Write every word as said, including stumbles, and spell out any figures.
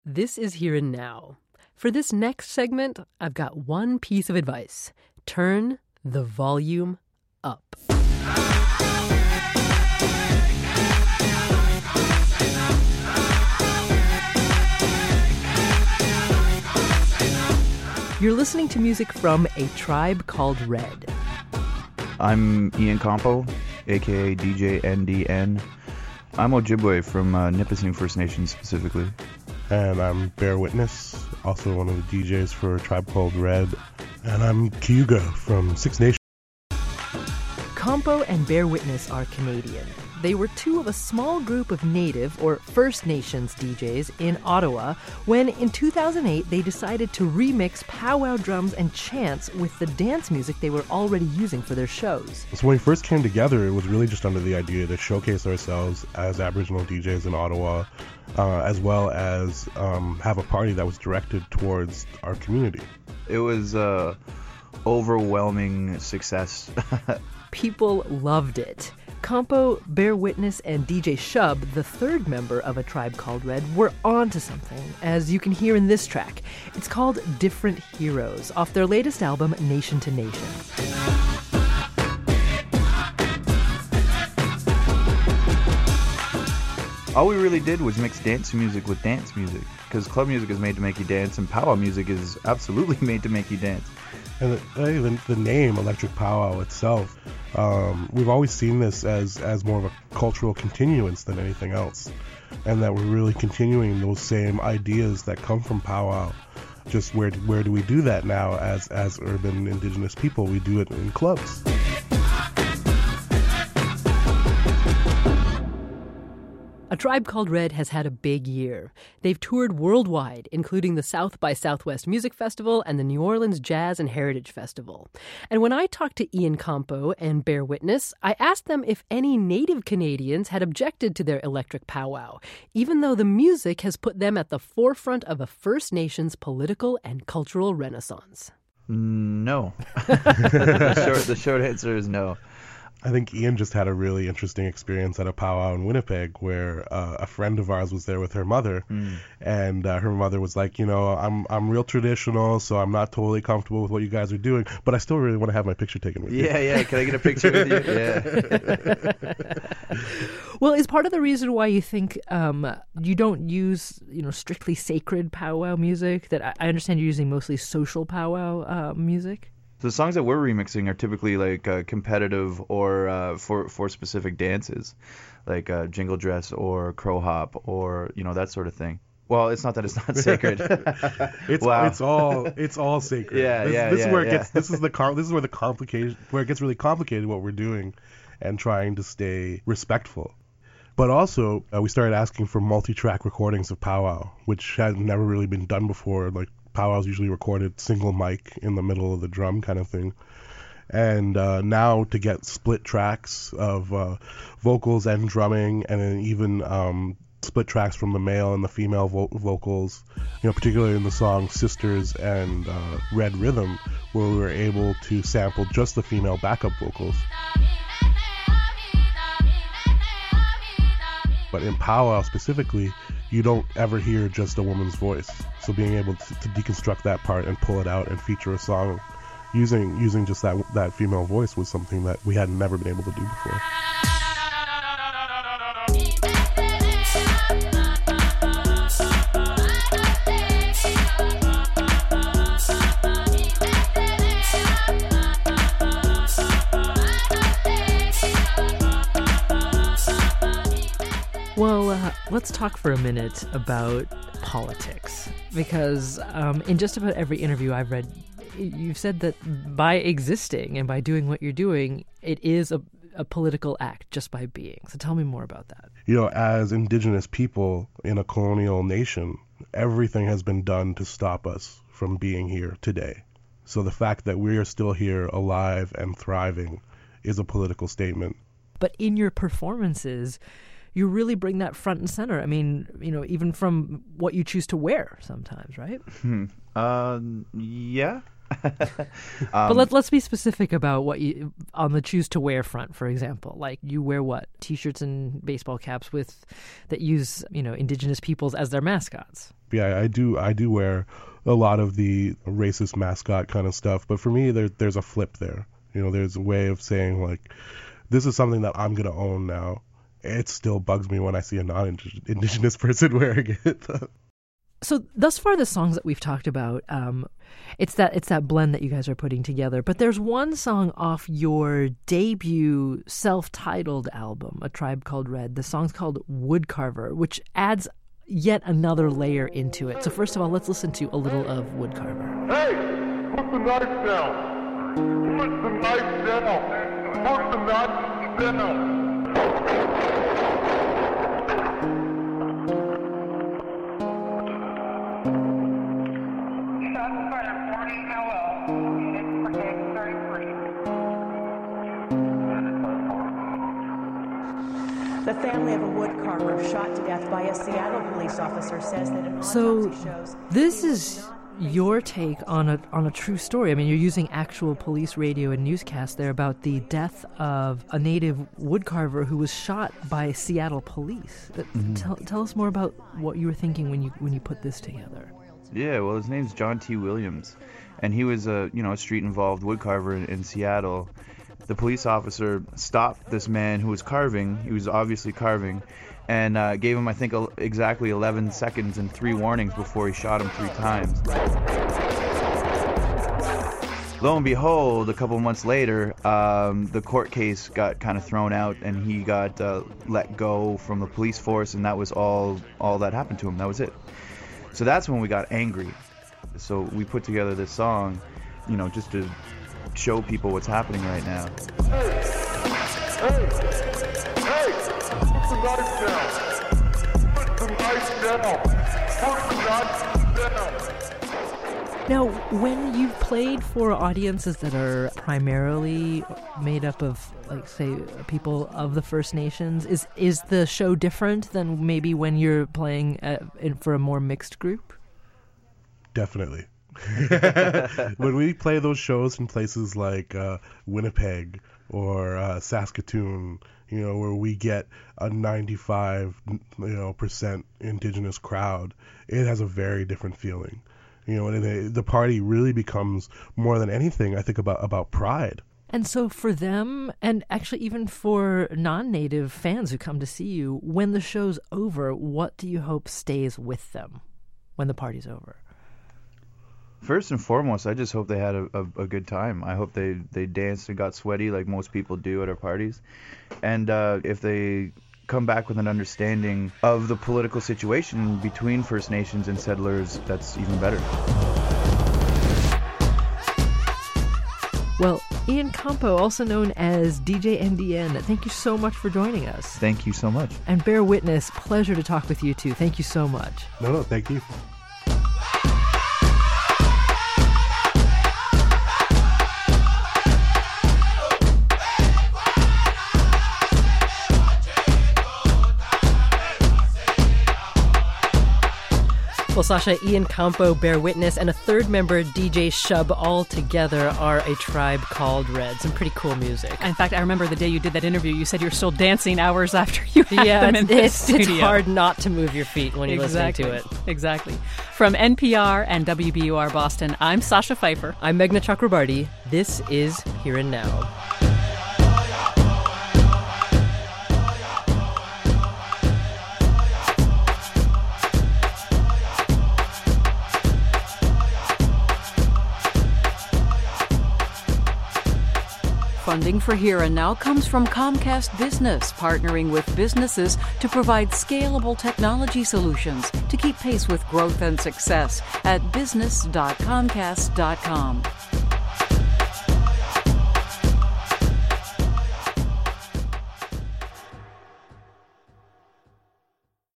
This is Here and Now. For this next segment, I've got one piece of advice. Turn the volume up. You're listening to music from A Tribe Called Red. I'm Ian Campo, a k a. D J N D N. I'm Ojibwe from uh, Nipissing First Nation specifically. And I'm Bear Witness, also one of the D Js for A Tribe Called Red. And I'm Cayuga from Six Nations. Campo and Bear Witness are Canadian. They were two of a small group of Native or First Nations D Js in Ottawa when, in two thousand eight, they decided to remix powwow drums and chants with the dance music they were already using for their shows. So when we first came together, it was really just under the idea to showcase ourselves as Aboriginal D Js in Ottawa, uh, as well as um, have a party that was directed towards our community. It was uh, overwhelming success. People loved it. Campo, Bear Witness, and D J Shub, the third member of A Tribe Called Red, were onto something, as you can hear in this track. It's called Different Heroes, off their latest album, Nation to Nation. All we really did was mix dance music with dance music, because club music is made to make you dance, and powwow music is absolutely made to make you dance. And the, the, the name Electric Powwow itself, um, we've always seen this as, as more of a cultural continuance than anything else. And that we're really continuing those same ideas that come from powwow. Just where where do we do that now as, as urban Indigenous people? We do it in clubs. A Tribe Called Red has had a big year. They've toured worldwide, including the South by Southwest Music Festival and the New Orleans Jazz and Heritage Festival. And when I talked to Ian Campo and Bear Witness, I asked them if any Native Canadians had objected to their electric powwow, even though the music has put them at the forefront of a First Nations political and cultural renaissance. No. the, short, the short answer is no. I think Ian just had a really interesting experience at a powwow in Winnipeg where uh, a friend of ours was there with her mother, mm. and uh, her mother was like, you know, I'm I'm real traditional, so I'm not totally comfortable with what you guys are doing, but I still really want to have my picture taken with yeah, you. Yeah, yeah, can I get a picture with you? Yeah. Well, is part of the reason why you think um, you don't use, you know, strictly sacred powwow music, that I, I understand you're using mostly social powwow uh, music? The songs that we're remixing are typically like uh, competitive or uh, for for specific dances, like uh, Jingle Dress or Crow Hop or, you know, that sort of thing. Well, it's not that it's not sacred. it's wow. it's all it's all sacred. Yeah, this, yeah, this yeah, is where it yeah. gets this is the com- this is where the complication where it gets really complicated what we're doing, and trying to stay respectful. But also, uh, we started asking for multi-track recordings of powwow, which had never really been done before. Like, powwow's usually recorded single mic in the middle of the drum kind of thing. And uh, now to get split tracks of uh, vocals and drumming, and then even um, split tracks from the male and the female vo- vocals, you know, particularly in the song Sisters and uh, Red Rhythm, where we were able to sample just the female backup vocals. But in powwow specifically, you don't ever hear just a woman's voice. So being able to, to deconstruct that part and pull it out and feature a song using using just that that female voice was something that we had never been able to do before. Well, uh, let's talk for a minute about politics, because um, in just about every interview I've read, you've said that by existing and by doing what you're doing, it is a, a political act just by being. So tell me more about that. You know, as Indigenous people in a colonial nation, everything has been done to stop us from being here today. So the fact that we are still here alive and thriving is a political statement. But in your performances, you really bring that front and center. I mean, you know, even from what you choose to wear sometimes, right? Hmm. Uh, yeah. um, but let, let's be specific about what you, on the choose to wear front, for example. Like, you wear what? T-shirts and baseball caps with that use, you know, Indigenous peoples as their mascots. Yeah, I do. I do wear a lot of the racist mascot kind of stuff, but for me, there, there's a flip there. You know, there's a way of saying like, this is something that I'm gonna own now. It still bugs me when I see a non-Indigenous person wearing it. So thus far, the songs that we've talked about, um, it's that it's that blend that you guys are putting together. But there's one song off your debut self-titled album, A Tribe Called Red. The song's called Woodcarver, which adds yet another layer into it. So first of all, let's listen to a little of Woodcarver. Hey, put the knife down. Put the knife down. Put the knife down. The family of a woodcarver shot to death by a Seattle police officer says that an So autopsy shows this is your take on a on a true story. I mean, you're using actual police radio and newscasts there about the death of a native woodcarver who was shot by Seattle police. But Mm-hmm. tell, tell us more about what you were thinking when you when you put this together. Yeah, well, his name's John T. Williams, and he was a you know a street-involved woodcarver in, in Seattle. The police officer stopped this man who was carving. He was obviously carving, and uh, gave him, I think, el- exactly eleven seconds and three warnings before he shot him three times. Lo and behold, a couple months later, um, the court case got kind of thrown out, and he got uh, let go from the police force, and that was all all that happened to him. That was it. So that's when we got angry. So we put together this song, you know, just to show people what's happening right now. Hey, hey, hey, put the knife down. Put the knife down. Put the knife down. Now, when you've played for audiences that are primarily made up of, like, say, people of the First Nations, is is the show different than maybe when you're playing uh, in, for a more mixed group? Definitely. When we play those shows in places like uh, Winnipeg or uh, Saskatoon, you know, where we get a ninety-five, you know, percent Indigenous crowd, it has a very different feeling. You know, and it, the party really becomes more than anything, I think, about about pride. And so for them, and actually even for non-native fans who come to see you, when the show's over, what do you hope stays with them when the party's over? First and foremost, I just hope they had a, a, a good time. I hope they, they danced and got sweaty like most people do at our parties. And uh, if they come back with an understanding of the political situation between First Nations and settlers, that's even better. Well, Ian Campo, also known as D J M D N, thank you so much for joining us. Thank you so much. And Bear Witness, pleasure to talk with you too. Thank you so much. No, no, thank you. Well, Sasha, Ian Campo, Bear Witness, and a third member, D J Shub, all together are A Tribe Called Red. Some pretty cool music. In fact, I remember the day you did that interview, you said you're still dancing hours after you had Yeah, them in the it's, it's studio. hard not to move your feet when you're Exactly. listening to it. Exactly. From N P R and W B U R Boston, I'm Sasha Pfeiffer. I'm Meghna Chakrabarti. This is Here and Now. Funding for Here and Now comes from Comcast Business, partnering with businesses to provide scalable technology solutions to keep pace with growth and success at business dot comcast dot com.